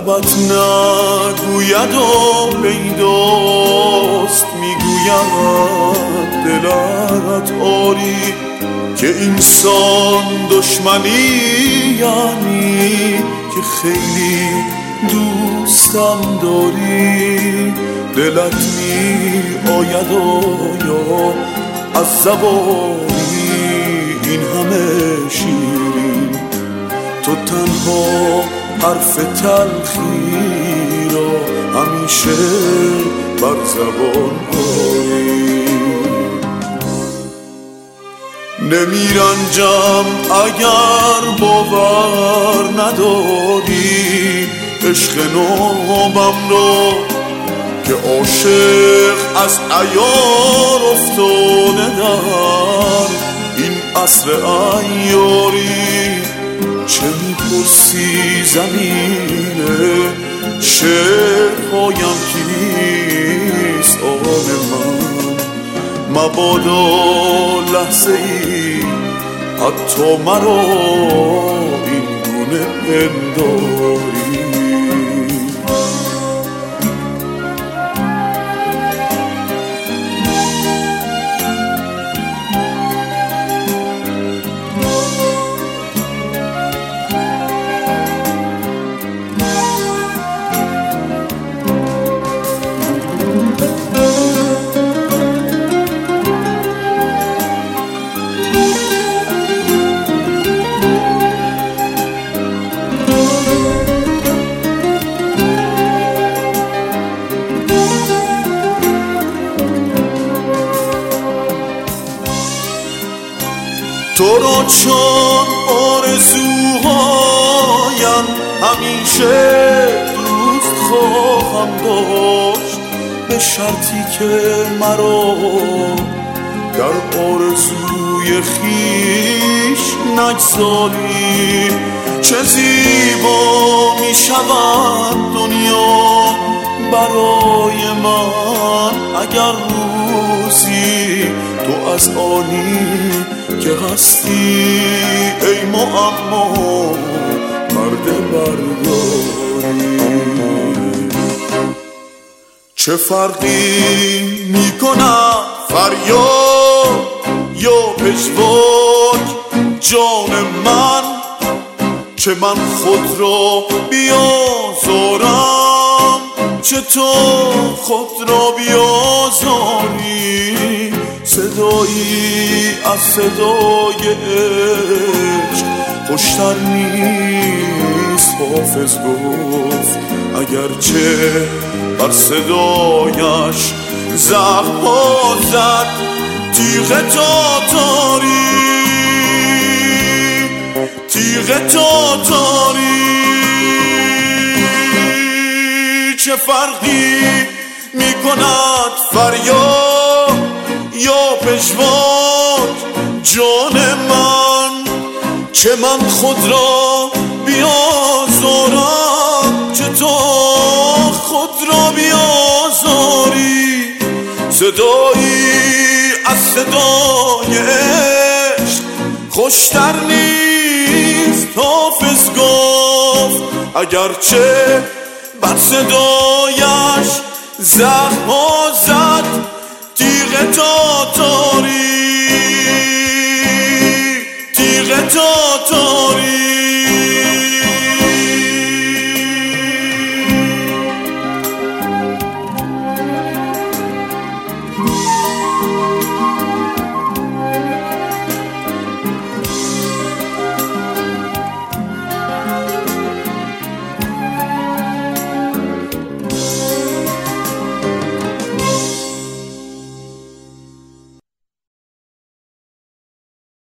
لبت نگوید و پیداست میگوید دلت آری که اینسان دشمنی یعنی که خیلی دوستم داری. دلت می آید و یا از زبانی این همه شیرین تو تنها حرف تلخی را همیشه بر زبان آری. نمیرنجم اگر باور نداری عشق نوبم رو که عاشق از عیار افتاده در این عصر عیاری. چه میپرسی زمینه شعرهایم کیست آن من مبادا لحظه ای حتی مرا این گونه پنداری. تو را چون آرزوهایم همیشه دوست خواهم داشت به شرطی که مرا در آرزوی خیش نگذاری. چه زیبا می شود دنیا برای من اگر روزی تو از آنی که هستی ای معما مرد برداری. چه فرقی میکنه فریاد یا پژواک جان من چه من خود را بیازارم چه تو خود را بیازاری. صدایی از صدای عشق خوشتر نیست حافظ گفت اگرچه بر صدایش زخم‌ها زد تیغ تاتاری. تیغ تاتاری چه فرقی میکند فریاد یا پژواک جان من چه من خود را بیازارم چه تو خود را بیازاری. صدایی از صدای عشق خوشتر نیست حافظ گفت اگرچه بر صدایش زخم‌ها